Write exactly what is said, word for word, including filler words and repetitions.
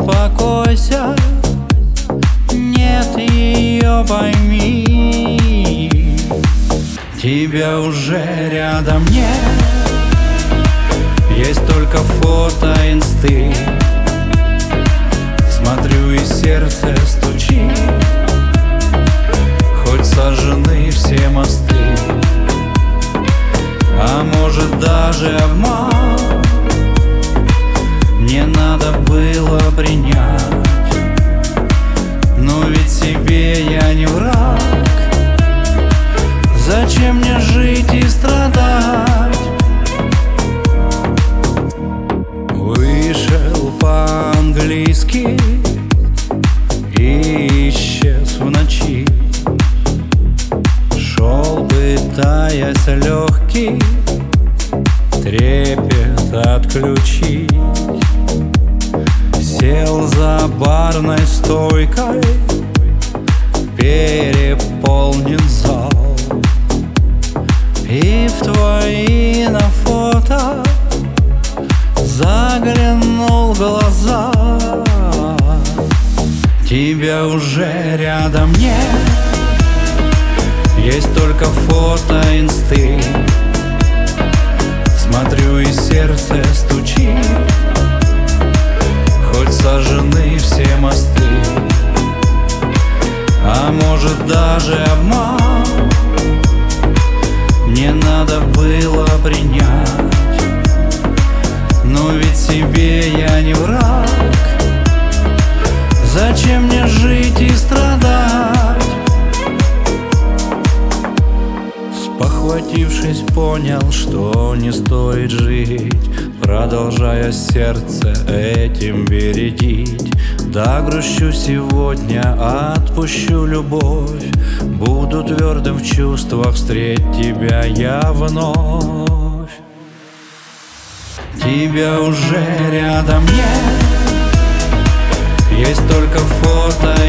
успокойся, нет ее, пойми. Тебя уже рядом нет, есть только фото инсты. Смотрю, и сердце стучит, хоть сожжены все мосты. А может, даже обман не надо было принять. Но ведь себе я не враг, зачем мне жить и страдать? Вышел по-английски и исчез в ночи. Шел, пытаясь легкий трепет отключить. Сел за барной стойкой, переполнен зал. И в твои на фото заглянул в глаза. Тебя уже рядом нет, есть только фото инсты. Смотрю, и сердце стучит, хоть сожжены все мосты. А может, даже обман не надо было принять. Но ведь себе я не враг, зачем мне жить и страдать? Спохватившись, понял, что не стоит жить, продолжая сердце этим бередить. Да, грущу сегодня, отпущу любовь, буду твердым в чувствах, встреть тебя я вновь. Тебя уже рядом нет, есть только фото